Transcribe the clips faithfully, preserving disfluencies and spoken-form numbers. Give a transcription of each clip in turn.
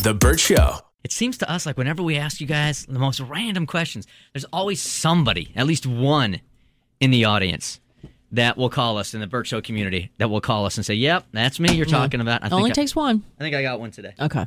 The Burt Show. It seems to us like whenever we ask you guys the most random questions, there's always somebody, at least one in the audience, that will call us in the Burt Show community, that will call us and say, yep, that's me you're talking about. I Only think takes I, one. I think I got one today. Okay.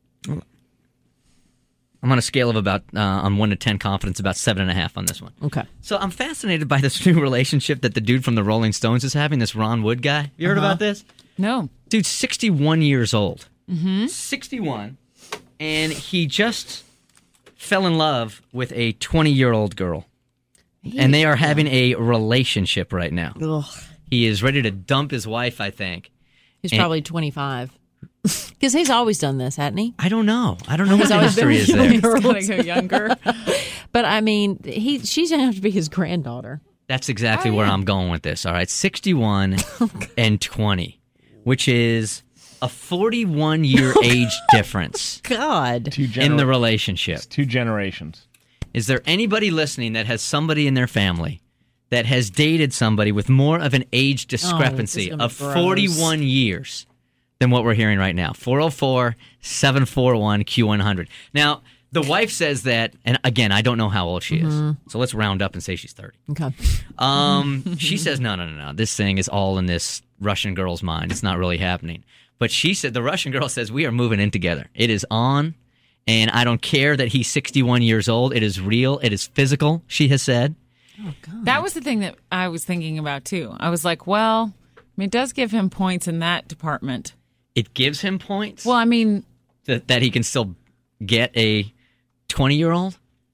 I'm on a scale of about, uh, on one to ten confidence, about seven and a half on this one. Okay. So I'm fascinated by this new relationship that the dude from the Rolling Stones is having, this Ron Wood guy. You heard Uh-huh. about this? No. Dude's sixty-one years old. Mm-hmm. sixty-one. And he just fell in love with a twenty-year-old girl. And they are having a relationship right now. Ugh. He is ready to dump his wife, I think. He's And- probably twenty-five. Because he's always done this, hasn't he? I don't know. I don't know what He's the always been history is with there. young girls. He's gotta go younger. But I mean, he she's gonna have to be his granddaughter. That's exactly Oh, where yeah. I'm going with this. All right, sixty-one and twenty, which is a forty-one year age difference God. Two gener- in the relationship. It's two generations. Is there anybody listening that has somebody in their family that has dated somebody with more of an age discrepancy Oh, this of is gonna be gross. forty-one years than what we're hearing right now? four oh four, seven four one, Q one hundred. Now, the wife says that, and again, I don't know how old she Mm-hmm. is, so let's round up and say she's thirty. Okay. Um, she says, no, no, no, no. This thing is all in this Russian girl's mind. It's not really happening. But she said, the Russian girl says, we are moving in together. It is on, and I don't care that he's sixty-one years old. It is real. It is physical, she has said. Oh God. That was the thing that I was thinking about, too. I was like, well, I mean, it does give him points in that department. It gives him points Well, I mean, that, that he can still get a twenty-year-old.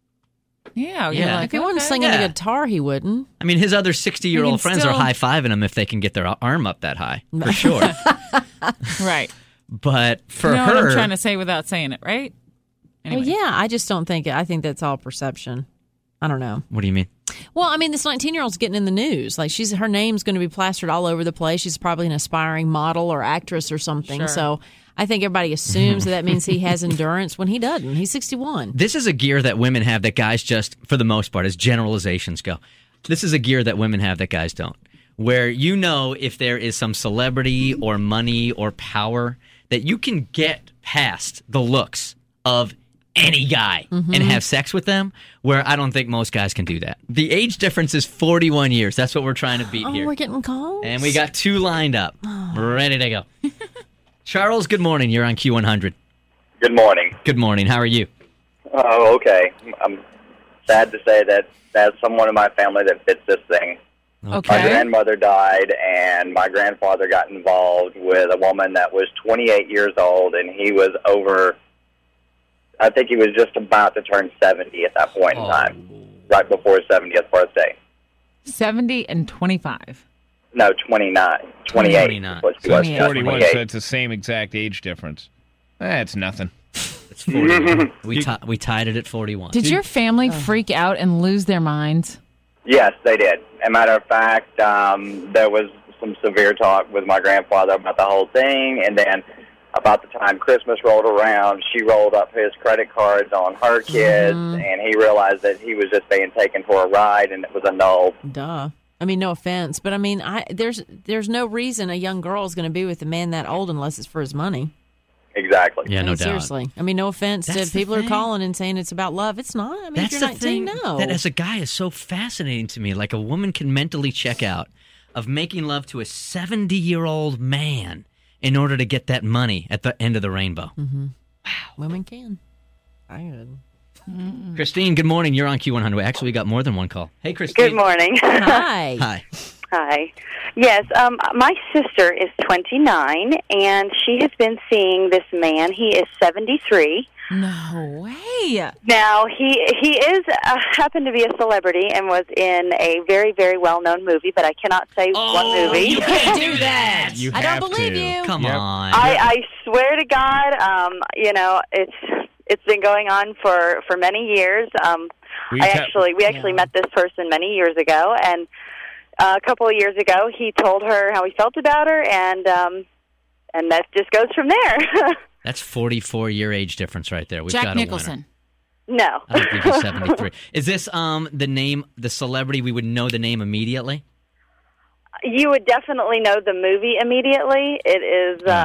yeah. Yeah. You're like, if he wasn't okay. singing Yeah. the guitar, he wouldn't. I mean, his other sixty-year-old You can friends still- are high-fiving him if they can get their arm up that high, for sure. Right. But for you know her... what I'm trying to say without saying it, right? Anyway. Well, yeah, I just don't think. I think that's all perception. I don't know. What do you mean? Well, I mean, this nineteen-year-old's getting in the news. Like, she's her name's going to be plastered all over the place. She's probably an aspiring model or actress or something. Sure. So I think everybody assumes that that means he has endurance when he doesn't. He's sixty-one. This is a gear that women have that guys just, for the most part, as generalizations go, this is a gear that women have that guys don't. Where you know if there is some celebrity or money or power that you can get past the looks of any guy Mm-hmm. and have sex with them, where I don't think most guys can do that. The age difference is forty-one years. That's what we're trying to beat Oh, here. we're getting calls. And we got two lined up, ready to go. Charles, good morning. You're on Q one hundred. Good morning. Good morning. How are you? Oh, okay. I'm sad to say that that's someone in my family that fits this thing. My Okay. grandmother died, and my grandfather got involved with a woman that was twenty-eight years old, and he was over, I think he was just about to turn seventy at that point in time, right before his seventieth birthday. seventy and twenty-five. No, twenty-nine. twenty-eight. twenty-nine. Was she was, twenty-eight. not forty-one, so twenty-eight. it's the same exact age difference. That's nothing. It's forty-one. we, ti- we tied it at forty-one. Did your family freak out and lose their minds? Yes, they did. As a matter of fact, um, there was some severe talk with my grandfather about the whole thing, and then about the time Christmas rolled around, she rolled up his credit cards on her kids, and he realized that he was just being taken for a ride, and it was annulled. Duh. I mean, no offense, but I mean, I there's there's no reason a young girl is going to be with a man that old unless it's for his money. Exactly. Yeah, I no mean, doubt. seriously. I mean, no offense That's to the people who are thing. calling and saying it's about love. It's not. I mean, That's if the you're nineteen, thing no. that as a guy is so fascinating to me. Like a woman can mentally check out of making love to a seventy-year-old man in order to get that money at the end of the rainbow. Mm-hmm. Women can. I could. Christine, good morning. You're on Q one hundred. Actually, we got more than one call. Hey, Christine. Good morning. Hi. Hi. Hi. Yes, um, my sister is twenty-nine, and she has been seeing this man. He is seventy-three. No way. Now, he he is uh, happened to be a celebrity and was in a very, very well-known movie, but I cannot say Oh, what movie. you can't do that. You I have don't believe to. you. Come Yep. on. I, I swear to God, um, you know, it's it's been going on for, for many years. Um, We I te- actually we actually Yeah. met this person many years ago, and uh, a couple of years ago, he told her how he felt about her, and um, and that just goes from there. That's forty-four year age difference right there. We've Jack got a Nicholson. winner. No, I don't think he's seventy-three. Is this um the name, the celebrity? We would know the name immediately. you would definitely know the movie immediately. It is uh,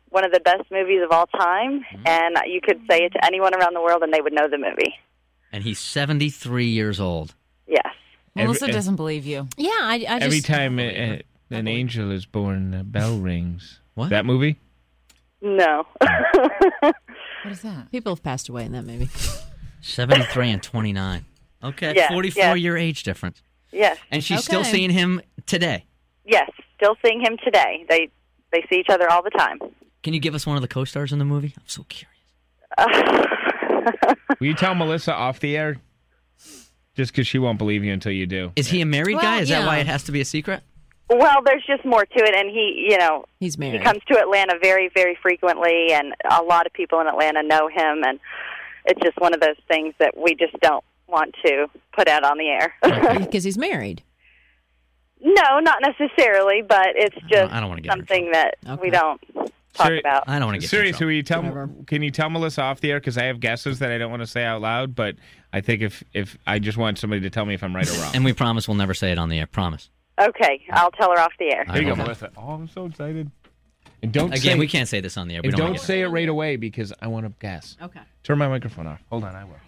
one of the best movies of all time, Mm-hmm. and you could say it to anyone around the world, and they would know the movie. And he's seventy-three years old. Yes. Melissa Every- doesn't believe you. Yeah, I, I just Every time uh, uh, an angel is born, a bell rings. What? That movie? No. What is that? people have passed away in that movie. seventy-three and twenty-nine. Okay, Yeah, forty-four-year age difference. Yes. And she's still Okay. seeing him today. Yes. Still seeing him today. They they see each other all the time. Can you give us one of the co-stars in the movie? I'm so curious. Will you tell Melissa off the air? Just because she won't believe you until you do. Is he a married Well, guy? Is that yeah. why it has to be a secret? Well, there's just more to it, and he, you know, He's he married. comes to Atlanta very, very frequently, and a lot of people in Atlanta know him, and it's just one of those things that we just don't want to put out on the air. Because he's married. No, not necessarily, but it's just I don't wanna get her in something that Okay. we don't talk Seri- about. I don't want to get Seriously, will you tell? Whatever. Can you tell Melissa off the air? Because I have guesses that I don't want to say out loud, but I think if if I just want somebody to tell me if I'm right or wrong. And we promise we'll never say it on the air. Promise. Okay, I'll tell her off the air. I Here you go, don't know. Melissa. Oh, I'm so excited. And don't Again, say, we can't say this on the air. We and don't, don't wanna get- say it right away because I want to guess. Okay. Turn my microphone off. Hold on, I will.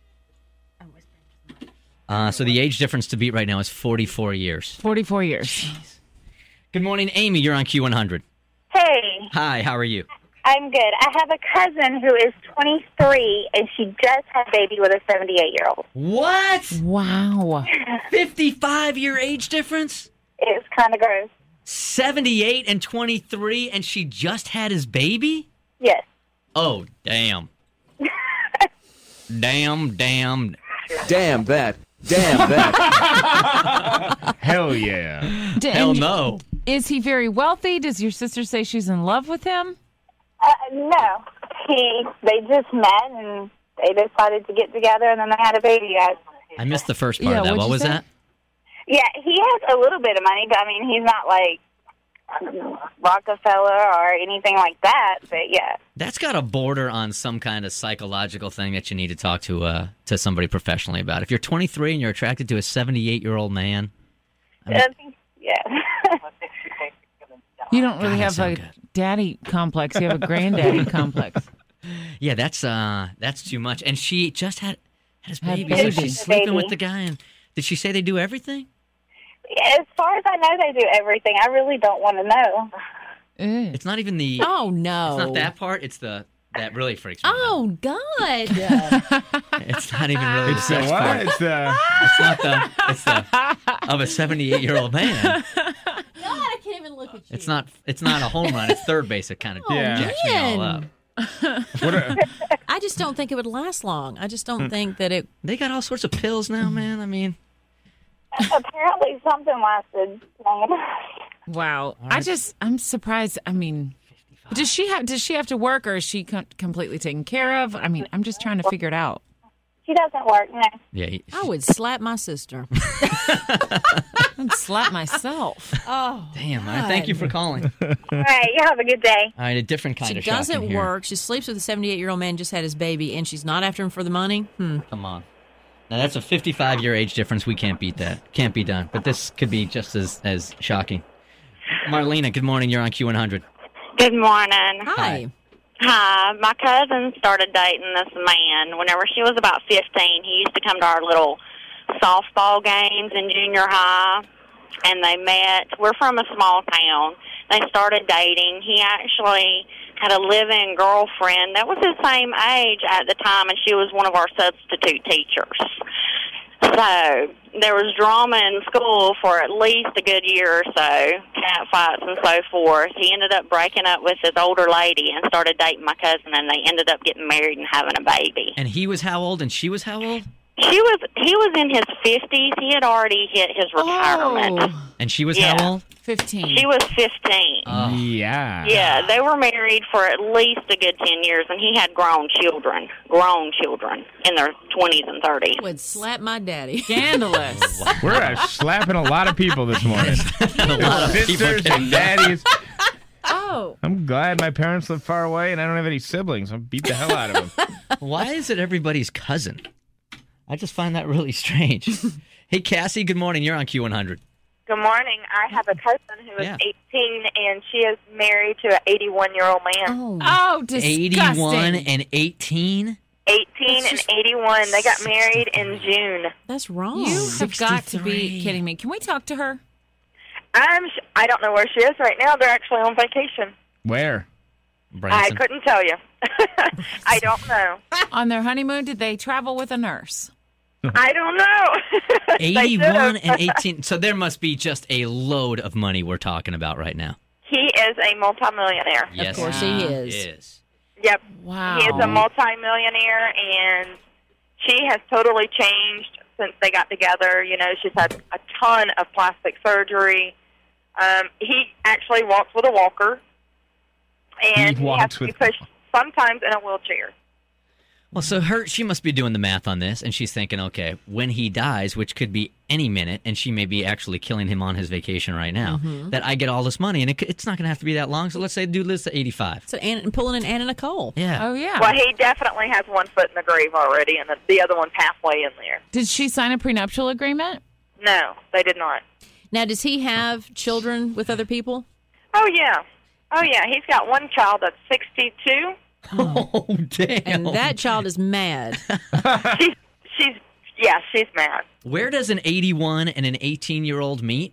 Uh, so the age difference to beat right now is forty-four years. forty-four years. Good morning, Amy. You're on Q one hundred. Hey, Hi, how are you? I'm good. I have a cousin who is twenty-three, and she just had a baby with a seventy-eight-year-old. What? Wow. fifty-five-year age difference? It's kind of gross. seventy-eight and twenty-three, and she just had his baby? Yes. Oh, damn. damn, damn. Damn that. Damn that. Hell yeah. D- Hell and no. Is he very wealthy? Does your sister say she's in love with him? Uh, no. He. They just met, and they decided to get together, and then they had a baby. I, I missed the first part Yeah, of that. what'd What you was say? that? yeah, he has a little bit of money, but I mean, he's not like Rockefeller or anything like that. But yeah. That's got a border on some kind of psychological thing that you need to talk to uh, to somebody professionally about. If you're twenty-three and you're attracted to a seventy-eight-year-old man, I mean, I think, yeah. You don't really God, that have a sound good. daddy complex. You have a granddaddy complex. yeah, that's uh, that's too much. And she just had had his Had baby, so baby. she's sleeping Baby. with the guy. And did she say they do everything? As far as I know, they do everything. I really don't want to know. Ew. It's not even the. Oh, no. It's not that part. It's the that really freaks me out. Oh, God. It's not even really the It's the sex what? part. It's the. It's not the. It's the of a seventy-eight-year-old man. God, I can't even look at you. It's not. It's not a home run. It's third base. It kind of Oh, Yeah. jacks me all man. up. What a, I just don't think it would last long. I just Hmm. don't think that it. They got all sorts of pills now, man. I mean, Apparently, something lasted long enough. Wow. I just, I'm surprised. I mean, does she have, does she have to work or is she com- completely taken care of? I mean, I'm just trying to figure it out. She doesn't work, no. yeah. He, I would slap my sister. I'd slap myself. Oh, damn. All right, thank you for calling. All All right, you have a good day. right, a different kind she of shocking doesn't here. work. She sleeps with a seventy-eight-year-old man, just had his baby, and she's not after him for the money. Hmm. Come on. Now that's a fifty-five-year age difference. We can't beat that. Can't be done. But this could be just as as shocking. Marlena, good morning. You're on Q one hundred. Good morning. Hi. Hi. My cousin started dating this man whenever she was about fifteen. He used to come to our little softball games in junior high, and they met. We're from a small town. They started dating. He actually had a live-in girlfriend that was his same age at the time, and she was one of our substitute teachers. So there was drama in school for at least a good year or so, cat fights and so forth. He ended up breaking up with his older lady and started dating my cousin, and they ended up getting married and having a baby. And he was how old? And she was how old? She was he was in his fifties. He had already hit his retirement. Oh, And she was Yeah. how old? fifteen. She was fifteen. Oh. yeah. Yeah, they were married for at least a good ten years, and he had grown children, grown children in their twenties and thirties. I would slap my daddy. Scandalous. We're uh, slapping a lot of people this morning. a lot of people Sisters getting and daddies. Oh. I'm glad my parents live far away and I don't have any siblings. I'll beat the hell out of them. Why is it everybody's cousin? I just find that really strange. Hey, Cassie, good morning. You're on Q one hundred. Good morning. I have a cousin who is Yeah. eighteen, and she is married to an eighty-one-year-old man. Oh, Oh, disgusting. eighty-one and eighteen? eighteen That's and just- eighty-one. They got married in June. that's wrong. You have got to be sixty-three. kidding me. Can we talk to her? I'm. sh- I don't know where she is right now. They're actually on vacation. Where? Branson. I couldn't tell you. I don't know. On their honeymoon, did they travel with a nurse? I don't know. They eighty-one should've. and eighteen. So there must be just a load of money we're talking about right now. He is a multimillionaire. Yes, course he he is. is. Yep. Wow. He is a multimillionaire, and she has totally changed since they got together. You know, she's had a ton of plastic surgery. Um, he actually walks with a walker, and He he, has walks to be with- pushed sometimes in a wheelchair. Well, so her, she must be doing the math on this, and she's thinking, okay, when he dies, which could be any minute, and she may be actually killing him on his vacation right now, that I get all this money, and it, c- it's not going to have to be that long. So let's say the dude lives to eighty-five. So Ann, pulling an Anna Nicole. Yeah. Oh, yeah. Well, he definitely has one foot in the grave already, and the, the other one's halfway in there. Did she sign a prenuptial agreement? No, they did not. Now, does he have children with other people? Oh, yeah. Oh, yeah. He's got one child that's sixty-two. Oh, damn. And that child is mad. she's, she's, yeah, she's mad. Where does an eighty-one and an eighteen-year-old meet?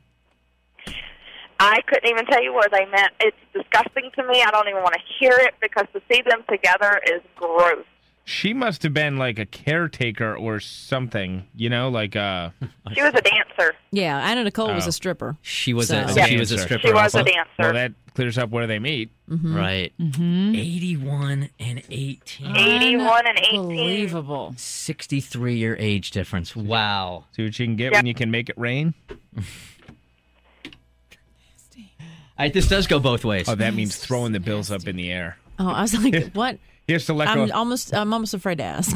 I couldn't even tell you where they met. It's disgusting to me. I don't even want to hear it because to see them together is gross. She must have been like a caretaker or something, you know, like uh She was a dancer. Yeah, Anna Nicole was Oh. a stripper. She was a So- she was a Dancer. stripper. She was also. a dancer. well that clears up where they meet. Right. eighty-one and eighteen. eighty-one and eighteen. Unbelievable. sixty-three-year age difference. Wow. See what you can get Yep. when you can make it rain. All right, this does go both ways. Oh, that means throwing the bills up in the air. Oh, I was like, what? Here's to let go. I'm almost, I'm almost afraid to ask.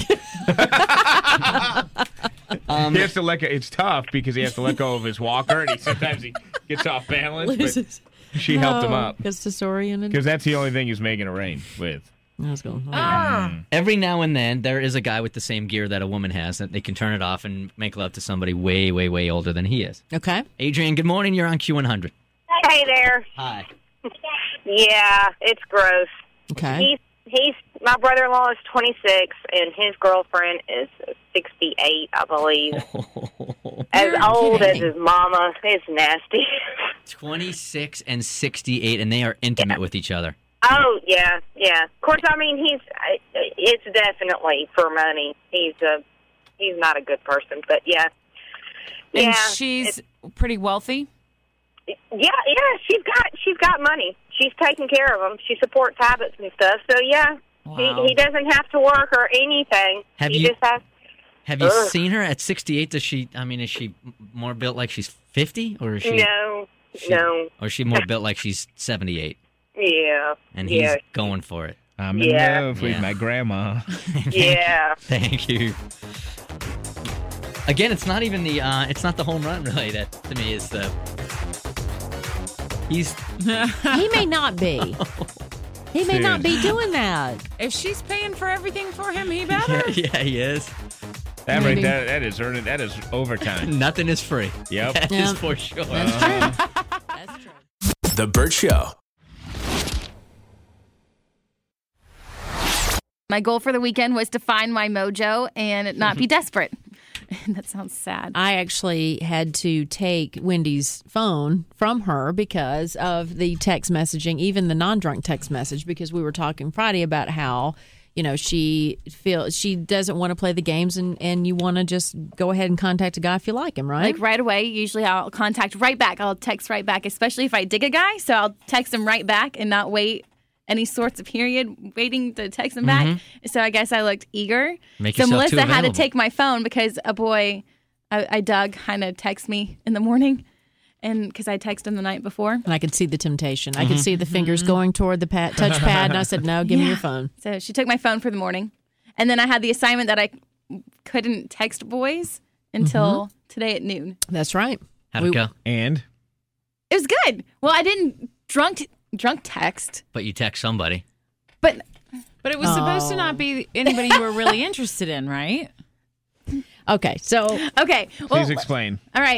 he has to let go. It's tough because he has to let go of his walker, and he sometimes he gets off balance. But she helped him up Gets disoriented. because that's the only thing he's making it rain with. I was going, oh, Ah. Every now and then, there is a guy with the same gear that a woman has that they can turn it off and make love to somebody way, way, way older than he is. okay. Adrian, good morning. You're on Q one hundred. Hey there. Hi. Yeah, it's gross. Okay. He's he's my brother-in-law is twenty-six, and his girlfriend is sixty-eight, I believe. As You're old as kidding. his mama. It's nasty. twenty-six and sixty-eight, and they are intimate with each other. Oh yeah, yeah. Of course, I mean he's. It's definitely for money. He's a. He's not a good person, but yeah. And Yeah, she's pretty wealthy? Yeah, yeah. She's got. She's got money. She's taking care of him. She supports habits and stuff. So yeah, Wow. he he doesn't have to work or anything. Have he you- just has. Have you Ugh. seen her at sixty-eight? Does she, I mean, is she more built like she's fifty? Or is she, No, she- no. or is she more built like she's seventy-eight? Yeah, And he's yeah, going for it. I'm in Yeah. love with Yeah. my grandma. yeah. Thank you. Again, it's not even the, uh, it's not the home run, really, that to me is the, he's, He may not be. He may not be doing that. If she's paying for everything for him, he better. yeah, yeah, he is. That right Maybe. there, that is earning. That is overtime. Nothing is free. Yep. That Yeah. is for sure. That's true. That's true. The Burt Show. My goal for the weekend was to find my mojo and not be desperate. That sounds sad. I actually had to take Wendy's phone from her because of the text messaging, even the non-drunk text message, because we were talking Friday about how, you know, she feels she doesn't want to play the games and, and you want to just go ahead and contact a guy if you like him, right? Like right away, usually I'll contact right back. I'll text right back, especially if I dig a guy. So I'll text him right back and not wait any sorts of period waiting to text him back. So I guess I looked eager. Make so yourself Melissa too had to available. take my phone because a boy I, I Doug kind of texted me in the morning, and because I texted him the night before. And I could see the temptation. I could see the fingers going toward the pad, touchpad, and I said, no, give me Yeah. your phone. So she took my phone for the morning. And then I had the assignment that I couldn't text boys until today at noon. That's right. How'd We- it go? And It was good. Well, I didn't drunk drunk text, But you text somebody. but But it was supposed to not be anybody you were really interested in, right? Okay, so okay. Well, please explain. all right.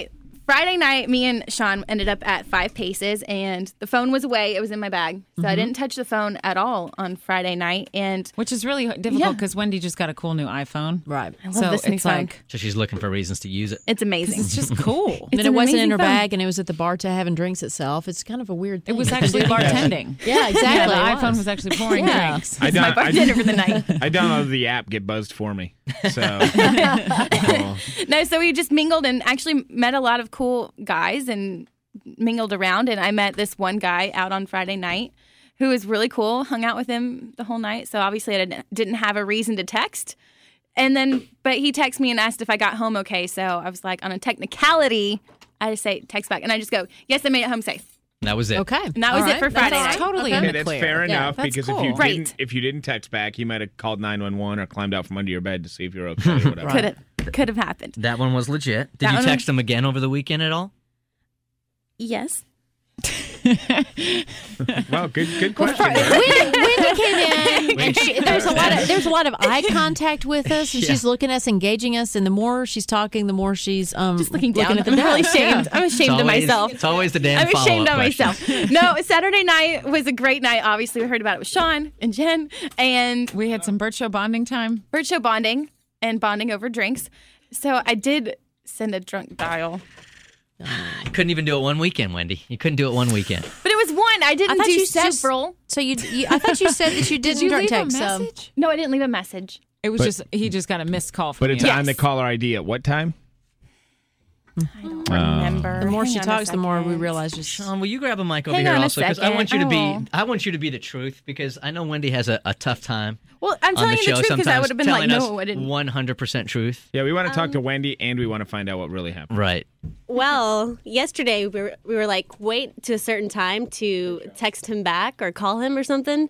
Friday night, me and Sean ended up at Five Paces, and the phone was away. It was in my bag. So Mm-hmm. I didn't touch the phone at all on Friday night. And Which is really difficult Yeah. because Wendy just got a cool new iPhone. Right. I love So this new it's phone. like, So she's looking for reasons to use it. It's amazing. it's just cool. And It's it an wasn't in amazing her phone. bag, and it was at the bar to having drinks itself. It's kind of a weird thing. It was actually bartending. Yeah, exactly. Yeah, the it iPhone was actually pouring Yeah. drinks. I, my down- I, bartender for the night. I downloaded the app, Get Buzzed for me. So, cool. No, so we just mingled and actually met a lot of cool guys and mingled around. And I met this one guy out on Friday night who was really cool, hung out with him the whole night. So obviously I didn't, didn't have a reason to text. And then, but he texted me and asked if I got home okay. So I was like, on a technicality, I just say text back. And I just go, yes, I made it home safe. That was it. Okay. And that was All it right. for That's Friday all night. right. Totally Okay. in Okay, the that's clear. fair Yeah, enough that's because cool. if you Right. didn't if you didn't text back, you might have called nine one one or climbed out from under your bed to see if you're okay or whatever. Could have could have happened. That one was legit. Did That you one text was- him again over the weekend at all? Yes. Well, good good question. there. Wendy, Wendy came in, and she, there's a lot of there's a lot of eye contact with us, and Yeah. she's looking at us, engaging us. And the more she's talking, the more she's um Just looking down. at the I'm really desk. ashamed. I'm ashamed It's of always- myself. It's always the damn I'm ashamed follow-up of question. myself. No, Saturday night was a great night. Obviously, we heard about it with Sean and Jen and We had some Bird Show bonding time. Bird Show bonding and bonding over drinks. So I did send a drunk dial, You couldn't even do it one weekend, Wendy. You couldn't do it one weekend. but it was one. I didn't I thought do you just- several. So you, you, I thought you said that you didn't Did you drunk leave a text. so- message? No, I didn't leave a message. It was But- just, he just got a missed call from But it's you. on the Yes. caller I D at what time? I don't remember. the more she Hang on a talks, the more we second. realize just. Sean, will you grab a mic over Hang here on a also? Because I want you to second. be I want you to be the truth because I know Wendy has a, a tough time Well, I'm on telling the you show the truth because I sometimes would have been like, telling us no, I didn't. one hundred percent truth. Yeah, we want to talk Um, to Wendy and we want to find out what really happened. Right. Well, yesterday we were, we were like, wait to a certain time to text him back or call him or something.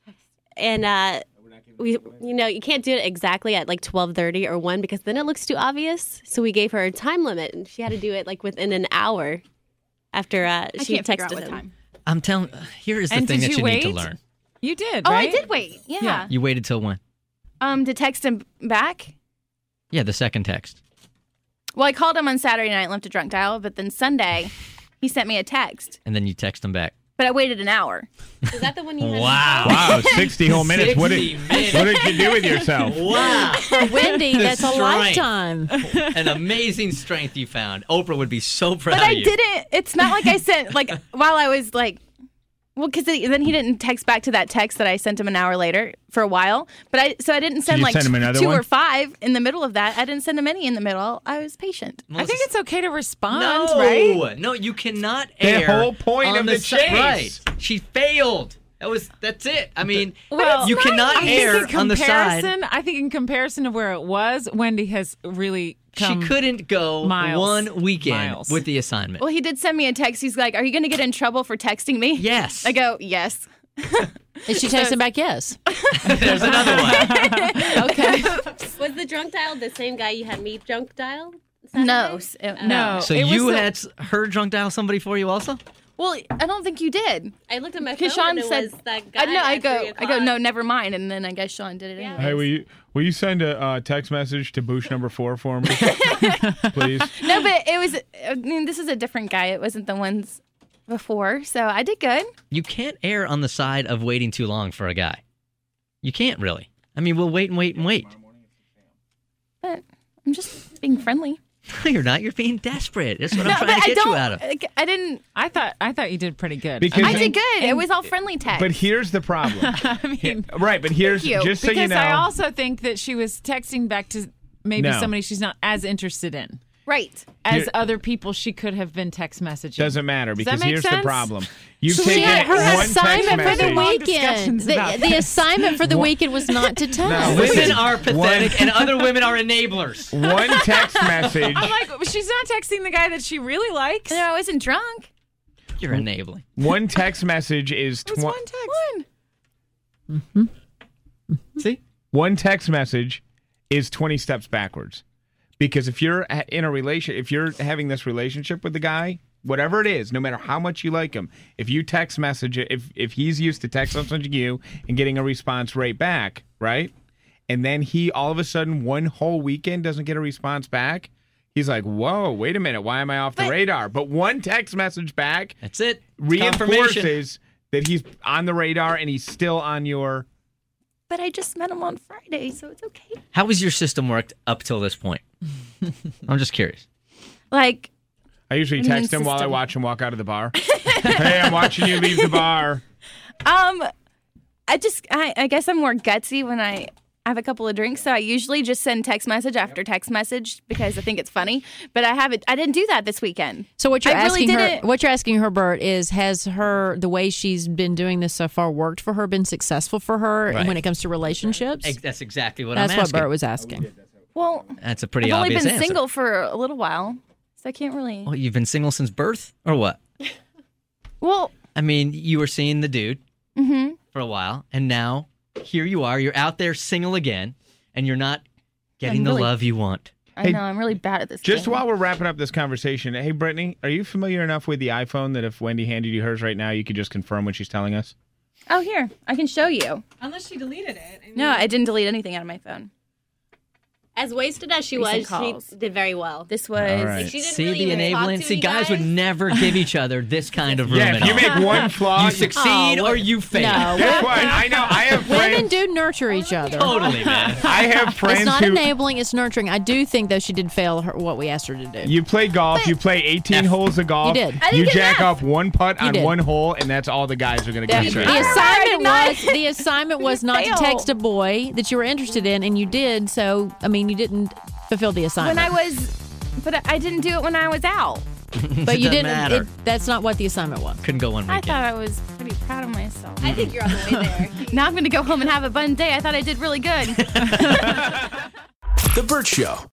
And uh, we, you know, you can't do it exactly at like twelve thirty or one because then it looks too obvious. So we gave her a time limit and she had to do it like within an hour after uh, I she can't figure texted out what him. time. I'm telling here is the And thing did that you you need to wait? learn. You did, Oh, right? I did wait. Yeah. Yeah. You waited till when? Um, to text him back. Yeah, the second text. Well, I called him on Saturday night and left a drunk dial, but then Sunday he sent me a text. And then you text him back. But I waited an hour. Is that the one you had? Wow. Wow, sixty whole minutes. What did, sixty minutes. what did you do with yourself? Wow. For Wendy, The that's a strength. lifetime. An amazing strength you found. Oprah would be so proud But I of you. didn't. It's not like I sent like while I was like, well, because then he didn't text back to that text that I sent him an hour later for a while. But I so I didn't send you like send him another two one? or five in the middle of that. I didn't send him any in the middle. I was patient. I think it's okay to respond, no, right? No, you cannot The air. whole point on of the si- chase. Right. She failed. That was. That's it. I mean, Well, you cannot I think air in on the side. comparison, I think in comparison to where it was, Wendy has really come. She couldn't go miles. one weekend Miles. with the assignment. Well, he did send me a text. He's like, "Are you going to get in trouble for texting me?" Yes. I go, "Yes." And she texted back, yes. There's another one. Okay. Was the drunk dial the same guy you had me drunk dial? No, Saturday? s- uh, No. So it was you the- had s- her drunk dial somebody for you also? Well, I don't think you did. I looked at my phone Because Sean and it said, was that guy I know. I at go, three I go. o'clock. No, never mind. And then I guess Sean did it anyway. Hey, will you will you send a uh, text message to Boosh number four for me, please? No, but it was. I mean, this is a different guy. It wasn't the ones before, so I did good. You can't err on the side of waiting too long for a guy. You can't really. I mean, we'll wait and wait and wait. But I'm just being friendly. No, you're not. You're being desperate. That's what No, I'm trying but to I get don't. you out of. like, I didn't. I thought I thought you did pretty good. Because- I And- did good. It was all friendly text. But here's the problem. I mean, Right, but here's Thank you. just so because you know. I also think that she was texting back to maybe No. somebody she's not as interested in right. as Here- other people she could have been text messaging. Doesn't matter Does that because make here's sense? the problem. You've She taken had her one text assignment for the message. Long weekend. discussions The, about the this. assignment for the What- weekend was not to text. No, Women listen, are pathetic, and other women are enablers. One text message. I'm like, she's not texting the guy that she really likes. No, I wasn't drunk. You're enabling. One text message is It was tw- one text. One. See? one text message is twenty steps backwards. Because if you're ha- in a relation, if you're having this relationship with the guy, whatever it is, no matter how much you like him, if you text message, if if he's used to text messaging you and getting a response right back, right, and then he all of a sudden one whole weekend doesn't get a response back, he's like, whoa, wait a minute. Why am I off the But- radar? But one text message back That's it. It's confirmation. reinforces that he's on the radar and he's still on your... But I just met him on Friday, so it's okay. How has your system worked up till this point? I'm just curious. Like, I usually Immune text him while I system. watch him walk out of the bar. Hey, I'm watching you leave the bar. um, I just, I, I guess I'm more gutsy when I have a couple of drinks, so I usually just send text message after text message because I think it's funny. But I haven't, I didn't do that this weekend. So what you're I really asking her, didn't- what you're asking her, Bert, is has her the way she's been doing this so far worked for her, been successful for her Right. when it comes to relationships? Ex- That's exactly what That's I'm what asking. Bert was asking. Well, That's a pretty I've only obvious been answer. single for a little while, so I can't really. Well, you've been single since birth, or what? Well, I mean, you were seeing the dude mm-hmm. for a while, and now here you are. You're out there single again, and you're not getting I'm the really- love you want. I Hey, know I'm really bad at this. Just game. while we're wrapping up this conversation, hey, Brittany, are you familiar enough with the iPhone that if Wendy handed you hers right now, you could just confirm what she's telling us? Oh, here I can show you. Unless she deleted it. I mean, No, I didn't delete anything out of my phone. As wasted as she Recent was, calls. she did very well. This was. All right. Like, she didn't See really the even talk enabling? to See, you guys, would guys. never give each other this kind of room Yeah, at if you all. make one flaw, You succeed Oh, or you fail. No, Guess what? I know. I have women friends. do nurture each other. Totally, man. I have friends It's not who. enabling; it's nurturing. I do think though she did fail her, what we asked her to do. You play golf. You play eighteen F. holes of golf. You did. I didn't You get jack an off one putt You on did. one hole, and that's all the guys are going to The, get. the right. I assignment did not- was the assignment was not to Fail. text a boy that you were interested in, and you did. So, I mean, you didn't fulfill the assignment. When I was, but I didn't do it when I was out. but you Doesn't didn't. matter. It, that's not what the assignment was. Couldn't go one I weekend. thought I was pretty proud of myself. I think you're on the way there. Now I'm going to go home and have a fun day. I thought I did really good. The Burt Show.